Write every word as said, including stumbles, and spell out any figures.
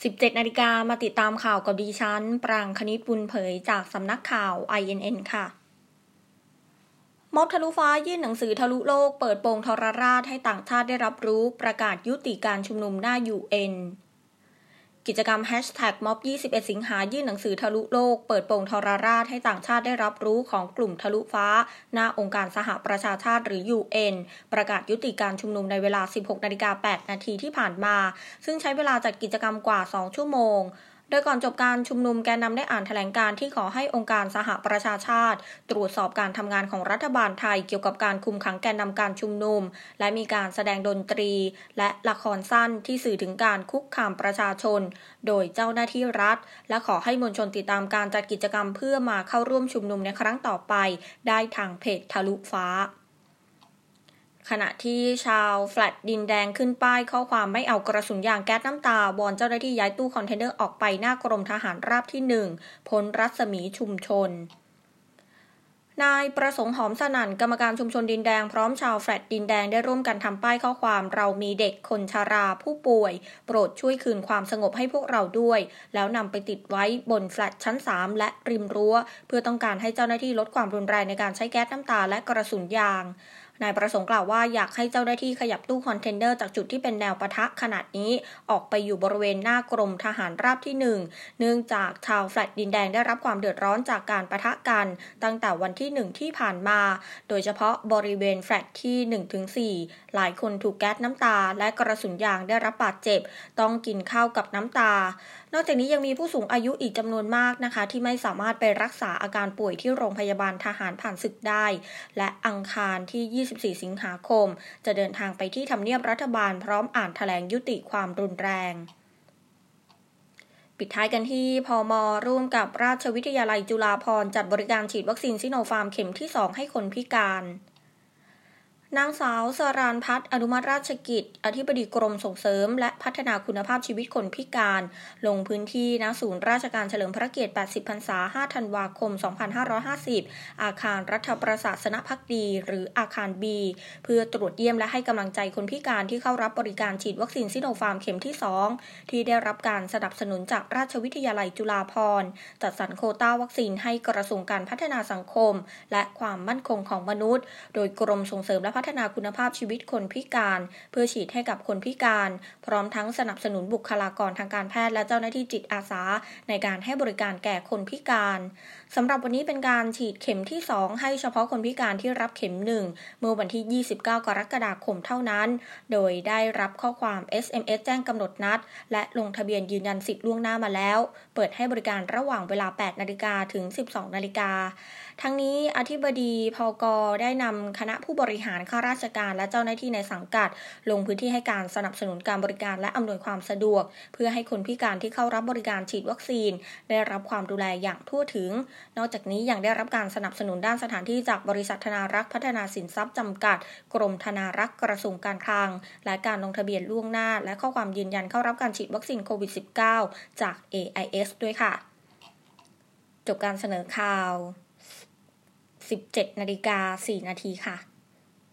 สิบเจ็ด นาฬิกามาติดตามข่าวกับดิฉันปรางคณิตบุญเผยจากสำนักข่าว ไอ เอ็น เอ็น ค่ะม็อบทะลุฟ้ายื่นหนังสือทะลุโลกเปิดโปงทรราชให้ต่างชาติได้รับรู้ประกาศยุติการชุมนุมหน้า ยู เอ็น กิจกรรม แฮชแท็ก ม็อบ ยี่สิบเอ็ด สิงหายื่นหนังสือทะลุโลกเปิดโปงทรราชให้ต่างชาติได้รับรู้ของกลุ่มทะลุฟ้าหน้าองค์การสหประชาชาติหรือ ยู เอ็น ประกาศยุติการชุมนุมในเวลา สิบหก นาฬิกา แปด นาทีที่ผ่านมาซึ่งใช้เวลาจัดกิจกรรมกว่า สอง ชั่วโมงโดยก่อนจบการชุมนุมแกนนำได้อ่านแถลงการณ์ที่ขอให้องค์การสหประชาชาติตรวจสอบการทำงานของรัฐบาลไทยเกี่ยวกับการคุมขังแกนนำการชุมนุมและมีการแสดงดนตรีและละครสั้นที่สื่อถึงการคุกคามประชาชนโดยเจ้าหน้าที่รัฐและขอให้มวลชนติดตามการจัดกิจกรรมเพื่อมาเข้าร่วมชุมนุมในครั้งต่อไปได้ทางเพจทะลุฟ้าขณะที่ชาวแฟลตดินแดงขึ้นป้ายข้อความไม่เอากระสุนยางแก๊สน้ำตาวอนเจ้าหน้าที่ย้ายตู้คอนเทนเนอร์ออกไปหน้ากรมทหารราบที่หนึ่งพ้นรัศมีชุมชนนายประสงค์หอมสนั่นกรรมการชุมชนดินแดงพร้อมชาวแฟลตดินแดงได้ร่วมกันทำป้ายข้อความเรามีเด็กคนชราผู้ป่วยโปรดช่วยคืนความสงบให้พวกเราด้วยแล้วนำไปติดไว้บนแฟลตชั้นสามและริมรั้วเพื่อต้องการให้เจ้าหน้าที่ลดความรุนแรงในการใช้แก๊สน้ำตาและกระสุนยางนายประสงค์กล่าวว่าอยากให้เจ้าหน้าที่ขยับตู้คอนเทนเนอร์จากจุดที่เป็นแนวปะทะขนาดนี้ออกไปอยู่บริเวณหน้ากรมทหารราบที่หนึ่งเนื่องจากชาวแฟลตดินแดงได้รับความเดือดร้อนจากการปะทะกันตั้งแต่วันที่หนึ่งที่ผ่านมาโดยเฉพาะบริเวณแฟลตที่ หนึ่งถึงสี่ หลายคนถูกแก๊สน้ำตาและกระสุนยางได้รับบาดเจ็บต้องกินข้าวกับน้ำตานอกจากนี้ยังมีผู้สูงอายุอีกจำนวนมากนะคะที่ไม่สามารถไปรักษาอาการป่วยที่โรงพยาบาลทหารผ่านศึกได้และอังคารที่ยี่สิบสี่สิงหาคมจะเดินทางไปที่ทำเนียบรัฐบาลพร้อมอ่านแถลงยุติความรุนแรงปิดท้ายกันที่พม.ร่วมกับราชวิทยาลัยจุฬาภรณ์จัดบริการฉีดวัคซีนซิโนฟาร์มเข็มที่สองให้คนพิการนางสาวสรานพัฒน์อนุมัติราชกิจอธิบดีกรมส่งเสริมและพัฒนาคุณภาพชีวิตคนพิการลงพื้นที่ณศูนย์ราชการเฉลิมพระเกียรติแปดสิบพรรษาห้าธันวาคมสองพันห้าร้อยห้าสิบอาคารรัฐประศาสนภักดีหรืออาคาร B เพื่อตรวจเยี่ยมและให้กำลังใจคนพิการที่เข้ารับบริการฉีดวัคซีนซิโนฟาร์มเข็มที่สองที่ได้รับการสนับสนุนจากราชวิทยาลัยจุฬาภรณ์จัดสรรโควต้าวัคซีนให้กระทรวงการพัฒนาสังคมและความมั่นคงของมนุษย์โดยกรมส่งเสริมและพัฒนาคุณภาพชีวิตคนพิการเพื่อฉีดให้กับคนพิการพร้อมทั้งสนับสนุนบุคลากรทางการแพทย์และเจ้าหน้าที่จิตอาสาในการให้บริการแก่คนพิการสำหรับวันนี้เป็นการฉีดเข็มที่สองให้เฉพาะคนพิการที่รับเข็มหนึ่งเมื่อวันที่ยี่สิบเก้ากรกฎาคมเท่านั้นโดยได้รับข้อความ เอส เอ็ม เอส แจ้งกำหนดนัดและลงทะเบียนยืนยันสิทธิ์ล่วงหน้ามาแล้วเปิดให้บริการระหว่างเวลา แปด นาฬิกาถึง สิบสอง นาฬิกาทั้งนี้อธิบดีพก.ได้นำคณะผู้บริหารข้าราชการและเจ้าหน้าที่ในสังกัดลงพื้นที่ให้การสนับสนุนการบริการและอำนวยความสะดวกเพื่อให้คนพิการที่เข้ารับบริการฉีดวัคซีนได้รับความดูแลอย่างทั่วถึงนอกจากนี้ยังได้รับการสนับสนุนด้านสถานที่จากบริษัทธนารักษ์พัฒนาสินทรัพย์จำกัดกรมธนารักษ์กระทรวงการคลังและการลงทะเบียนล่วงหน้าและข้อความยืนยันเข้ารับการฉีดวัคซีนโควิด สิบเก้า จาก เอ ไอ เอส ด้วยค่ะจบการเสนอข่าว สิบเจ็ด นาฬิกา สี่ นาทีค่ะ